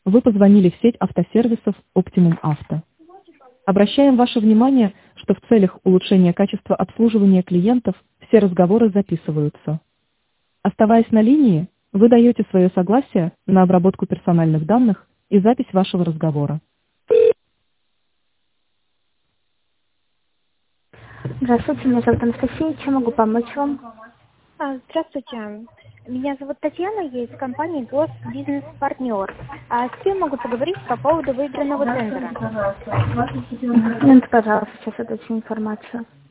Вы позвонили в сеть автосервисов Optimum Auto. Обращаем ваше внимание, что в целях улучшения качества обслуживания клиентов все разговоры записываются. Оставаясь на линии, вы даете свое согласие на обработку персональных данных и запись вашего разговора. Здравствуйте, меня зовут Анастасия. Чем могу помочь вам? Здравствуйте. Меня зовут Татьяна, я из компании «Госбизнес-партнер». С кем могу поговорить по поводу выигранного тендера? Минуту, пожалуйста, сейчас я даю информацию.